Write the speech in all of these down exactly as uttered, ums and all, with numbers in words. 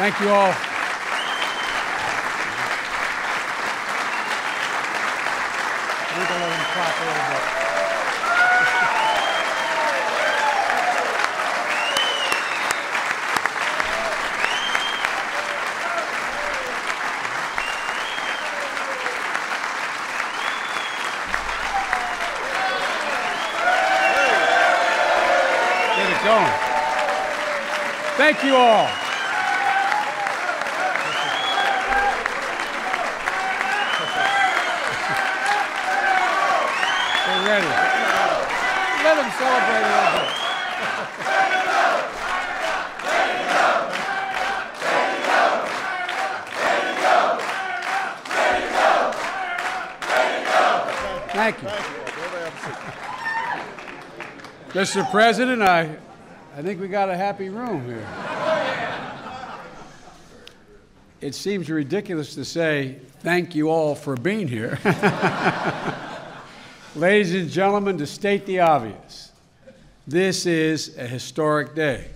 Thank you all. We're going to let him clap a little bit. Going. Thank you all. They're ready. Let them celebrate a little bit. Thank you. Mister President, I I think we got a happy room here. It seems ridiculous to say thank you all for being here. Ladies and gentlemen, to state the obvious, this is a historic day.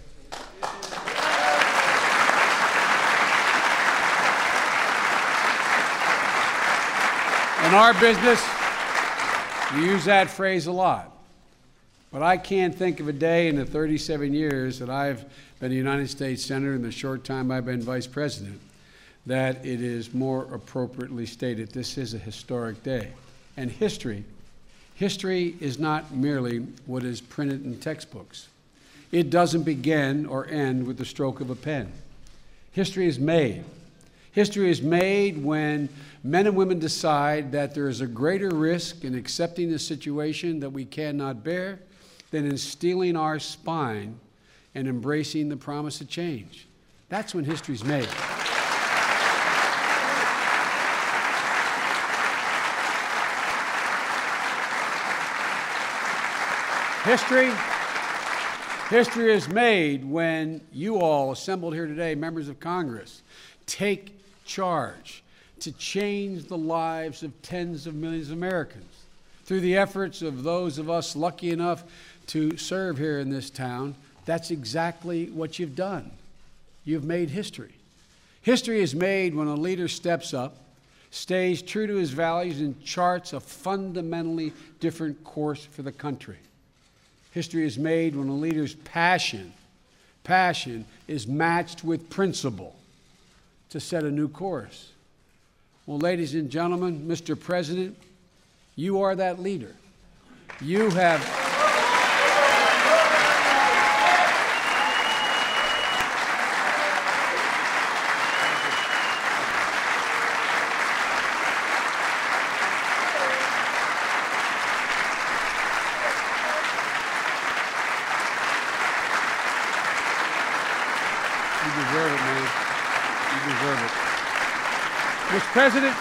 In our business, we use that phrase a lot. But I can't think of a day in the thirty-seven years that I've been a United States Senator and the short time I've been Vice President that it is more appropriately stated. This is a historic day. And history, history is not merely what is printed in textbooks. It doesn't begin or end with the stroke of a pen. History is made. History is made when men and women decide that there is a greater risk in accepting a situation that we cannot bear than in steeling our spine and embracing the promise of change. That's when history's made. History, history is made when you all assembled here today, members of Congress, take charge to change the lives of tens of millions of Americans through the efforts of those of us lucky enough to serve here in this town. That's exactly what you've done. You've made history. History is made when a leader steps up, stays true to his values, and charts a fundamentally different course for the country. History is made when a leader's passion, passion is matched with principle to set a new course. Well, ladies and gentlemen, Mister President, you are that leader. You have... You deserve it, man. You deserve it. Mister President,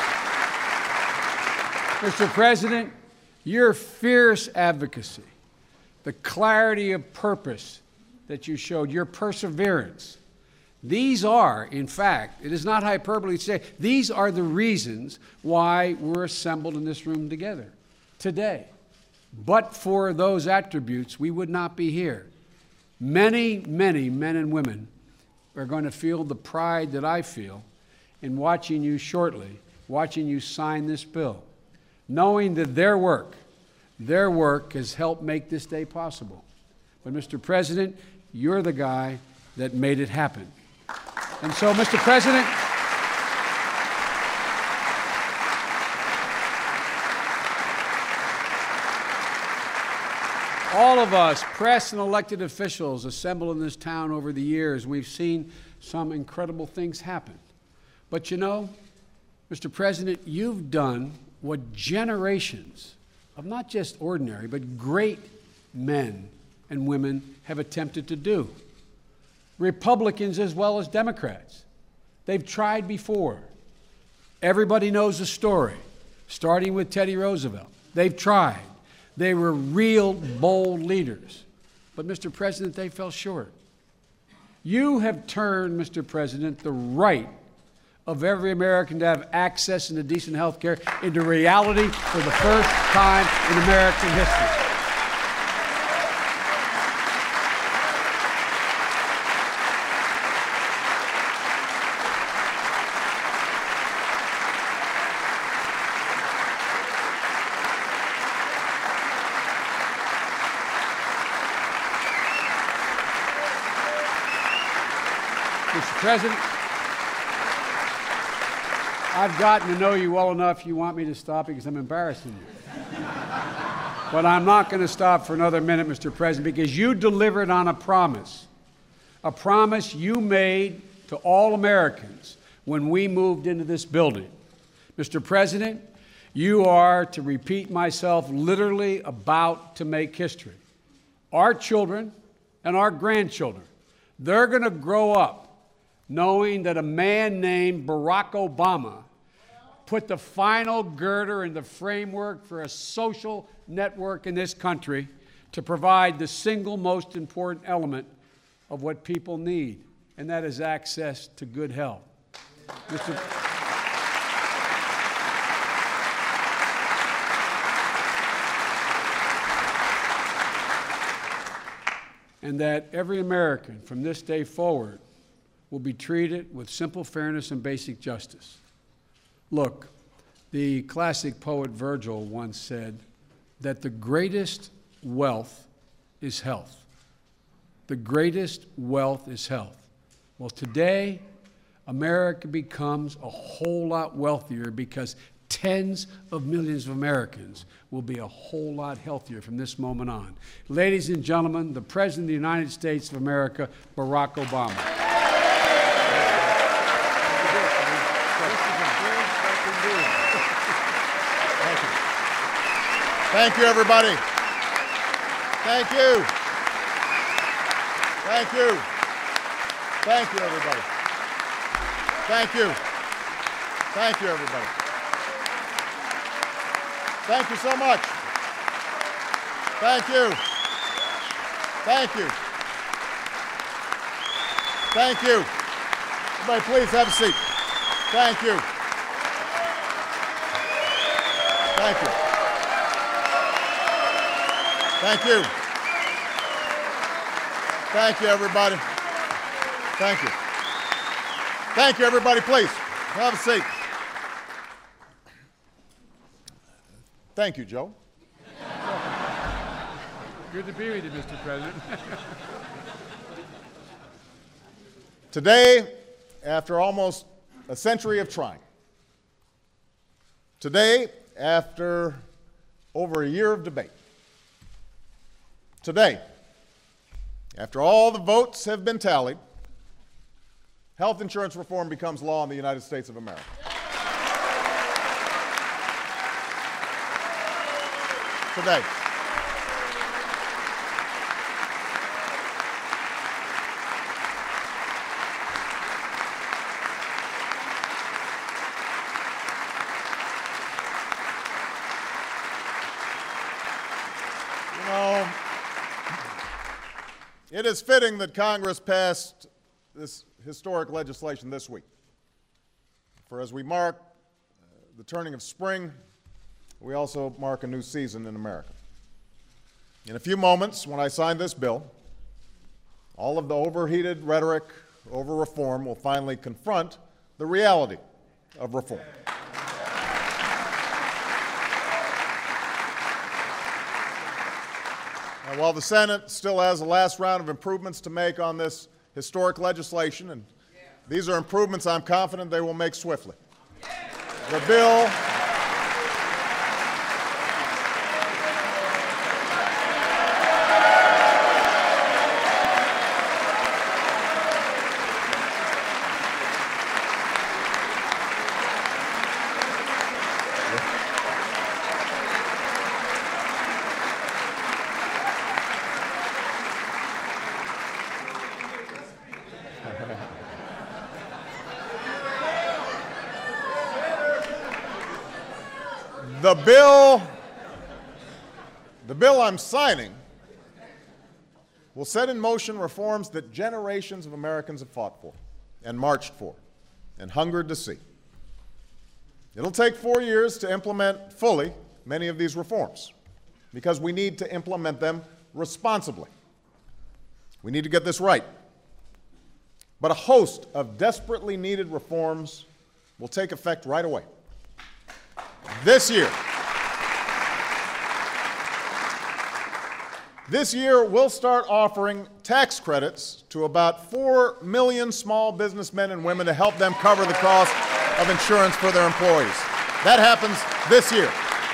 Mister President, your fierce advocacy, the clarity of purpose that you showed, your perseverance, these are, in fact, it is not hyperbole to say, these are the reasons why we're assembled in this room together today. But for those attributes, we would not be here. Many, many men and women are going to feel the pride that I feel in watching you shortly, watching you sign this bill, knowing that their work, their work has helped make this day possible. But Mister President, you're the guy that made it happen. And so, Mister President, all of us, press and elected officials assembled in this town over the years, we've seen some incredible things happen. But you know, Mister President, you've done what generations of not just ordinary, but great men and women have attempted to do. Republicans as well as Democrats. They've tried before. Everybody knows the story, starting with Teddy Roosevelt. They've tried. They were real bold leaders. But, Mister President, they fell short. You have turned, Mister President, the right of every American to have access to decent health care into reality for the first time in American history. President, I've gotten to know you well enough. You want me to stop because I'm embarrassing you. But I'm not going to stop for another minute, Mister President, because you delivered on a promise, a promise you made to all Americans when we moved into this building. Mister President, you are, to repeat myself, literally about to make history. Our children and our grandchildren, they're going to grow up knowing that a man named Barack Obama put the final girder in the framework for a social network in this country to provide the single most important element of what people need, and that is access to good health. Mister and that every American from this day forward will be treated with simple fairness and basic justice. Look, the classic poet Virgil once said that the greatest wealth is health. The greatest wealth is health. Well, today, America becomes a whole lot wealthier because tens of millions of Americans will be a whole lot healthier from this moment on. Ladies and gentlemen, the President of the United States of America, Barack Obama. Thank you, everybody. Thank you. Thank you. Thank you, everybody. Thank you. Thank you, everybody. Thank you so much. Thank you. Thank you. Thank you. Everybody, please have a seat. Thank you. Thank you. Thank you. Thank you, everybody. Thank you. Thank you, everybody. Please, have a seat. Thank you, Joe. Good to be with you, Mister President. Today, after almost a century of trying, today, after over a year of debate, today, after all the votes have been tallied, health insurance reform becomes law in the United States of America. Today. You know, it is fitting that Congress passed this historic legislation this week. For as we mark uh, the turning of spring, we also mark a new season in America. In a few moments, when I sign this bill, all of the overheated rhetoric over reform will finally confront the reality of reform. And while the Senate still has a last round of improvements to make on this historic legislation, and these are improvements I'm confident they will make swiftly, the bill The bill, the bill I'm signing will set in motion reforms that generations of Americans have fought for and marched for and hungered to see. It'll take four years to implement fully many of these reforms because we need to implement them responsibly. We need to get this right. But a host of desperately needed reforms will take effect right away. This year, This year, we'll start offering tax credits to about four million small businessmen and women to help them cover the cost of insurance for their employees. That happens this year.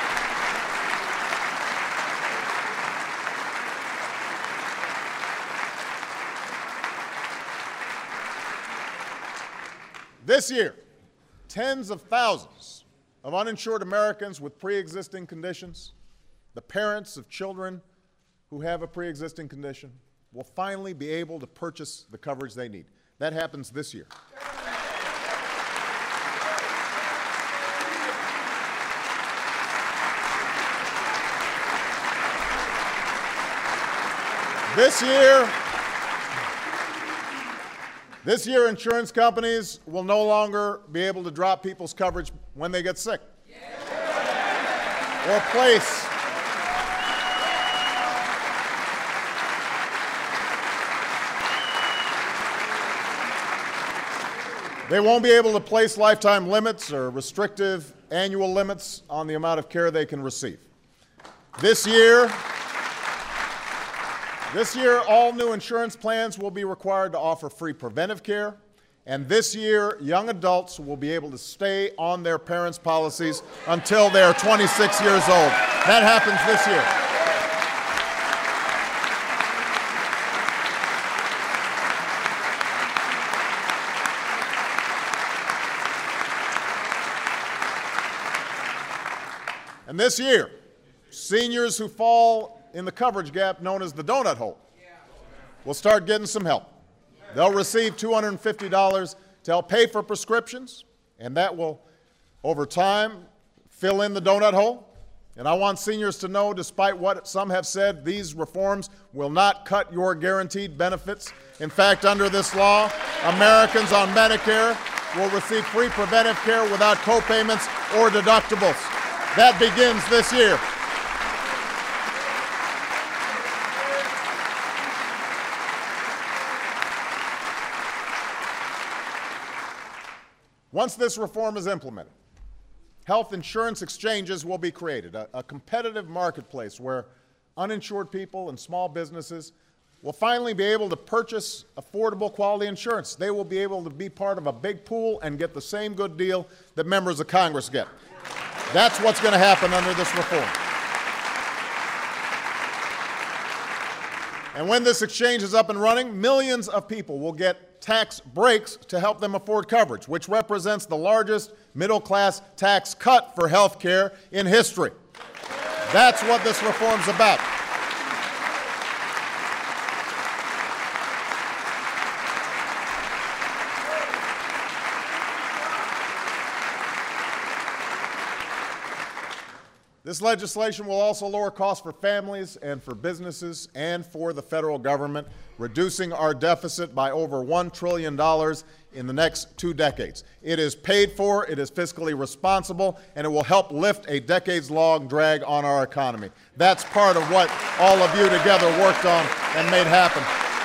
This year, tens of thousands of uninsured Americans with pre-existing conditions, the parents of children who have a pre-existing condition, will finally be able to purchase the coverage they need. That happens this year. This year, this year, insurance companies will no longer be able to drop people's coverage when they get sick or place They won't be able to place lifetime limits or restrictive annual limits on the amount of care they can receive. This year, this year, all new insurance plans will be required to offer free preventive care, and this year, young adults will be able to stay on their parents' policies until they are twenty-six years old. That happens this year. And this year, seniors who fall in the coverage gap known as the donut hole will start getting some help. They'll receive two hundred fifty dollars to help pay for prescriptions, and that will, over time, fill in the donut hole. And I want seniors to know, despite what some have said, these reforms will not cut your guaranteed benefits. In fact, under this law, Americans on Medicare will receive free preventive care without co-payments or deductibles. That begins this year. Once this reform is implemented, health insurance exchanges will be created, a, a competitive marketplace where uninsured people and small businesses will finally be able to purchase affordable quality insurance. They will be able to be part of a big pool and get the same good deal that members of Congress get. That's what's going to happen under this reform. And when this exchange is up and running, millions of people will get tax breaks to help them afford coverage, which represents the largest middle-class tax cut for health care in history. That's what this reform's about. This legislation will also lower costs for families and for businesses and for the federal government, reducing our deficit by over one trillion dollars in the next two decades. It is paid for, it is fiscally responsible, and it will help lift a decades-long drag on our economy. That's part of what all of you together worked on and made happen.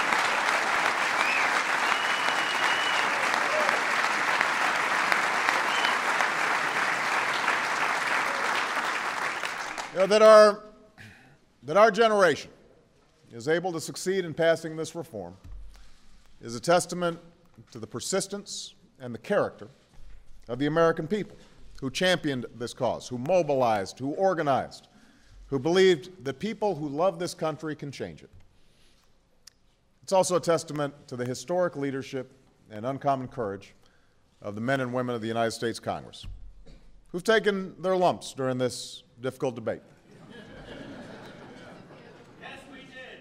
You know, that our, that our generation is able to succeed in passing this reform is a testament to the persistence and the character of the American people who championed this cause, who mobilized, who organized, who believed that people who love this country can change it. It's also a testament to the historic leadership and uncommon courage of the men and women of the United States Congress, who've taken their lumps during this difficult debate. Yes, we did.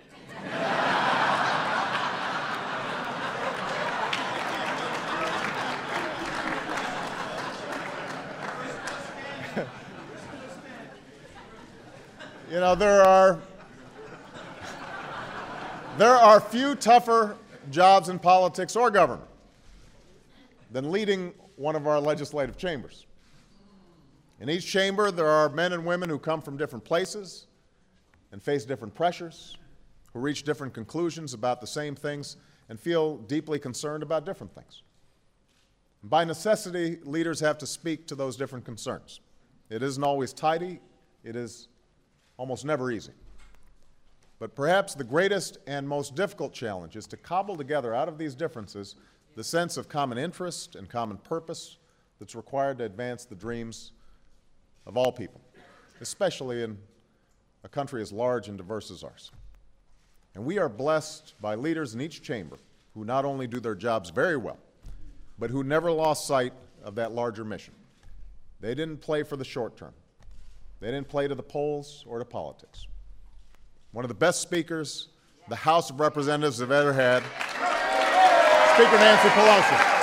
You know, there are there are few tougher jobs in politics or government than leading one of our legislative chambers. In each chamber, there are men and women who come from different places and face different pressures, who reach different conclusions about the same things and feel deeply concerned about different things. By necessity, leaders have to speak to those different concerns. It isn't always tidy. It is almost never easy. But perhaps the greatest and most difficult challenge is to cobble together out of these differences the sense of common interest and common purpose that's required to advance the dreams of all people, especially in a country as large and diverse as ours. And we are blessed by leaders in each chamber who not only do their jobs very well, but who never lost sight of that larger mission. They didn't play for the short term. They didn't play to the polls or to politics. One of the best speakers the House of Representatives have ever had, Speaker Nancy Pelosi.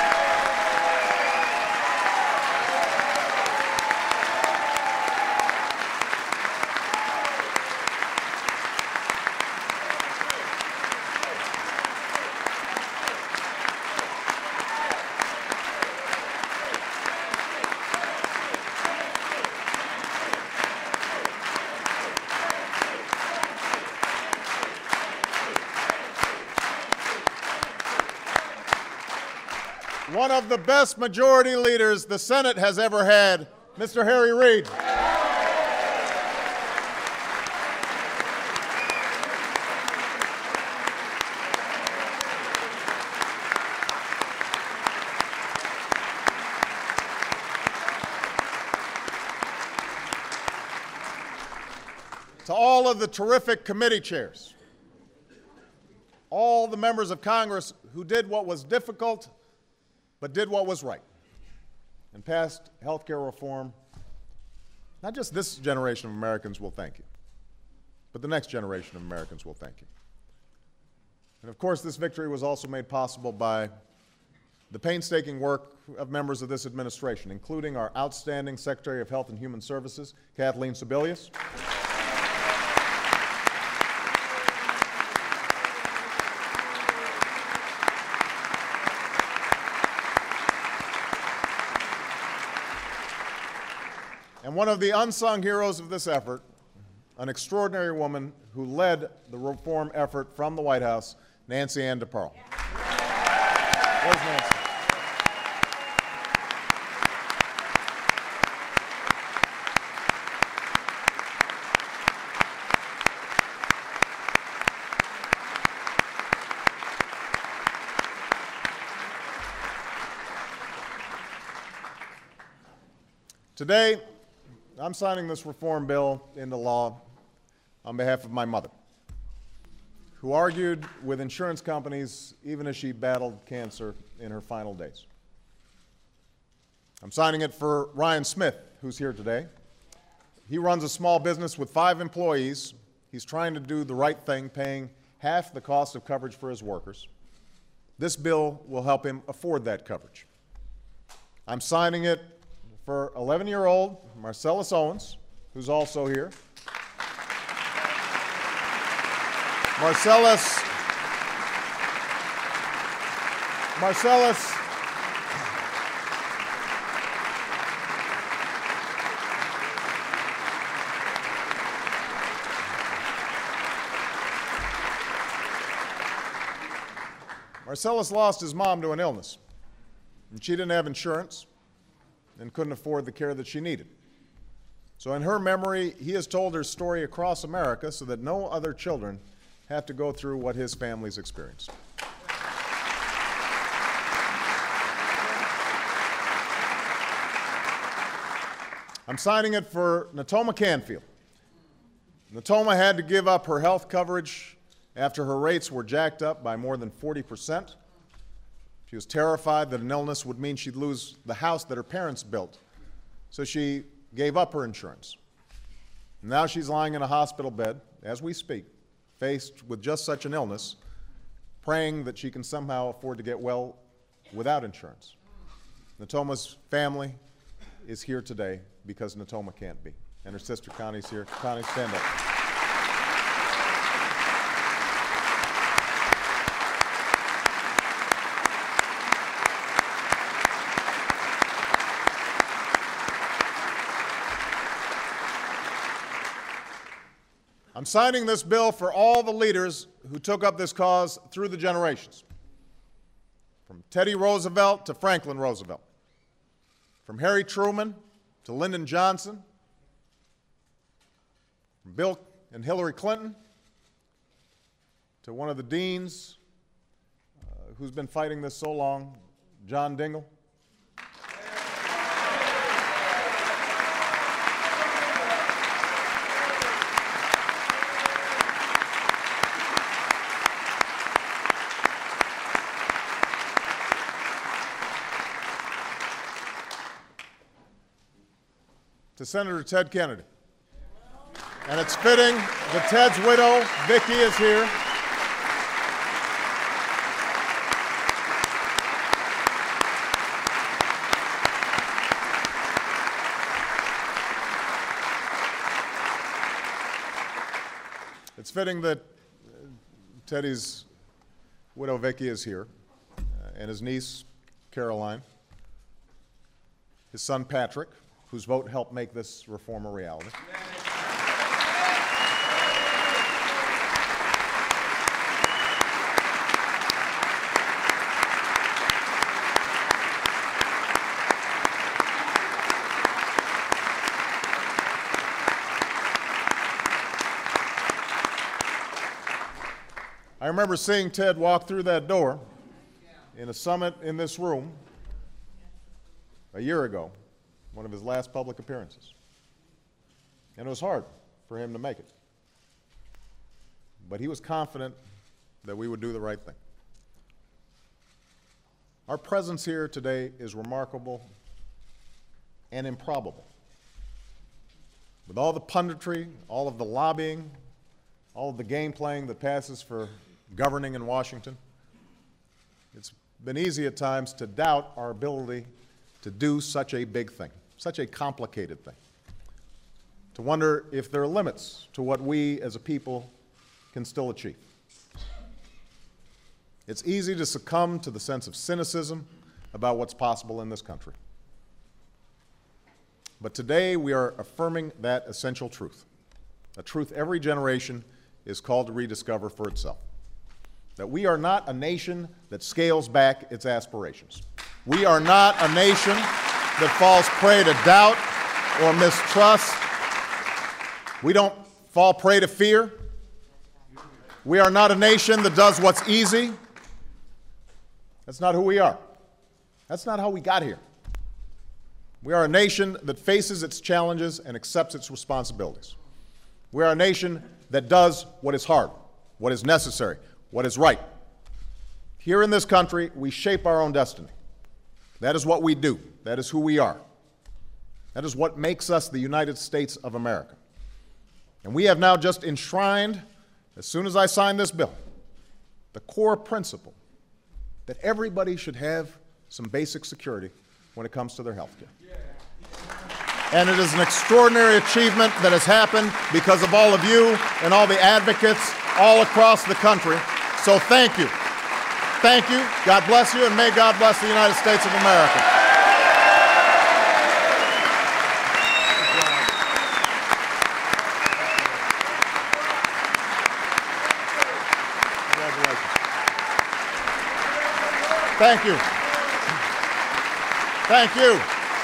One of the best majority leaders the Senate has ever had, Mister Harry Reid. To all of the terrific committee chairs, all the members of Congress who did what was difficult but did what was right and passed health care reform, not just this generation of Americans will thank you, but the next generation of Americans will thank you. And of course, this victory was also made possible by the painstaking work of members of this administration, including our outstanding Secretary of Health and Human Services, Kathleen Sebelius. And one of the unsung heroes of this effort, an extraordinary woman who led the reform effort from the White House, Nancy Ann DeParle. Where's Nancy? Today, I'm signing this reform bill into law on behalf of my mother, who argued with insurance companies even as she battled cancer in her final days. I'm signing it for Ryan Smith, who's here today. He runs a small business with five employees. He's trying to do the right thing, paying half the cost of coverage for his workers. This bill will help him afford that coverage. I'm signing it for eleven-year-old Marcellus Owens, who's also here. Marcellus, Marcellus, Marcellus lost his mom to an illness, and she didn't have insurance and couldn't afford the care that she needed. So in her memory, he has told her story across America so that no other children have to go through what his family's experienced. I'm signing it for Natoma Canfield. Natoma had to give up her health coverage after her rates were jacked up by more than forty percent. She was terrified that an illness would mean she'd lose the house that her parents built. So she gave up her insurance. Now she's lying in a hospital bed, as we speak, faced with just such an illness, praying that she can somehow afford to get well without insurance. Natoma's family is here today because Natoma can't be. And her sister Connie's here. Connie, stand up. I'm signing this bill for all the leaders who took up this cause through the generations, from Teddy Roosevelt to Franklin Roosevelt, from Harry Truman to Lyndon Johnson, from Bill and Hillary Clinton to one of the deans uh, who's been fighting this so long, John Dingell. To Senator Ted Kennedy. And it's fitting that Ted's widow, Vicki, is here. It's fitting that Teddy's widow, Vicki, is here, uh, and his niece, Caroline, his son, Patrick, whose vote helped make this reform a reality. I remember seeing Ted walk through that door in a summit in this room a year ago, one of his last public appearances. And it was hard for him to make it. But he was confident that we would do the right thing. Our presence here today is remarkable and improbable. With all the punditry, all of the lobbying, all of the game playing that passes for governing in Washington, it's been easy at times to doubt our ability to do such a big thing, such a complicated thing, to wonder if there are limits to what we as a people can still achieve. It's easy to succumb to the sense of cynicism about what's possible in this country. But today we are affirming that essential truth, a truth every generation is called to rediscover for itself, that we are not a nation that scales back its aspirations. We are not a nation that falls prey to doubt or mistrust. We don't fall prey to fear. We are not a nation that does what's easy. That's not who we are. That's not how we got here. We are a nation that faces its challenges and accepts its responsibilities. We are a nation that does what is hard, what is necessary, what is right. Here in this country, we shape our own destiny. That is what we do. That is who we are. That is what makes us the United States of America. And we have now just enshrined, as soon as I sign this bill, the core principle that everybody should have some basic security when it comes to their health care. And it is an extraordinary achievement that has happened because of all of you and all the advocates all across the country. So thank you. Thank you. God bless you, and may God bless the United States of America. Thank you. Thank you.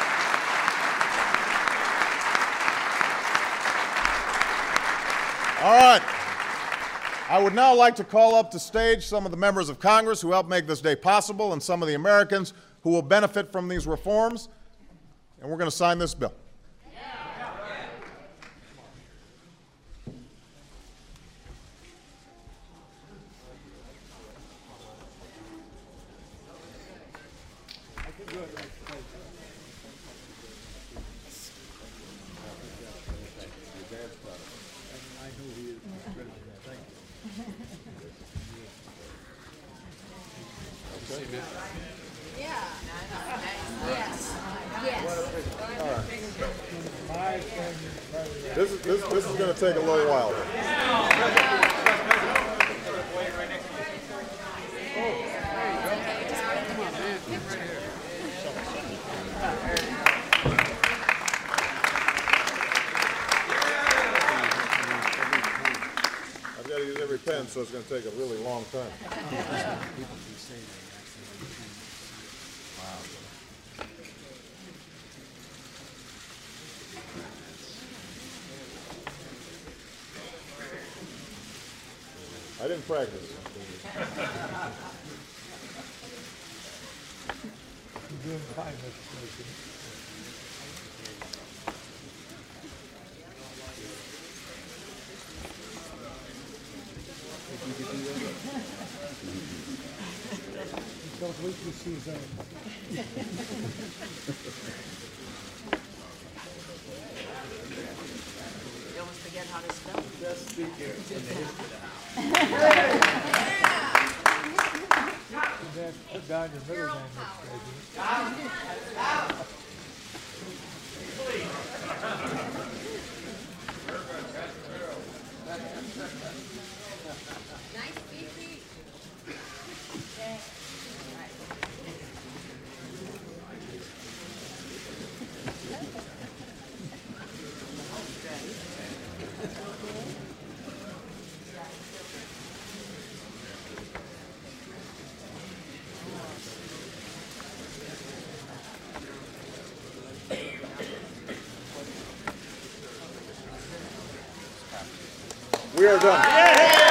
All right. I would now like to call up to stage some of the members of Congress who helped make this day possible and some of the Americans who will benefit from these reforms. And we're going to sign this bill. This is, this, this is going to take a little while. I've got to use every pen, so it's going to take a really long time. I didn't practice. You're doing fine, Mister President. Don't wait to see Suzanne. You almost forget how to spell. Best speaker in the history of the House. Put down your middle name, Mister President. Nice speech. We are done.